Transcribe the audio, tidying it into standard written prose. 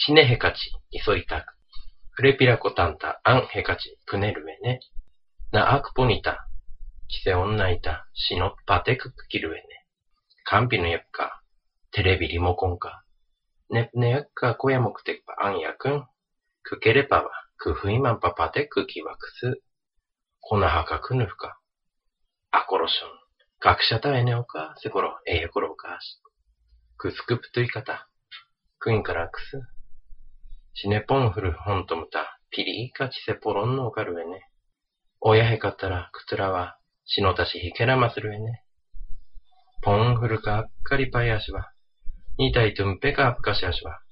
シネヘカチ、イソイタク。フレピラコタンタ、アンヘカチ、プネルウェネ。ナアクポニタ、キセオンナイタ、シノパテククキルウェネ。カンピのヤッカ、テレビリモコンカ。ネプネヤッカ、コヤモクテクパアンヤクン。クケレパワ、クフイマンパパテクキワクス。コナハカクヌフカ。アコロション。学者タエネオカ、セコロ、エヤコロカシ。クスクプトイカタ。クインカラクス。シネポンフルホントムタ、ピリイカチセポロンノーカルウェネ。オヤヘカタラ、クトラは、シノタシヒケラマスルウェネ。ポンフルカアッカリパイアシワ。ニタイトンペカアプカシアシワ。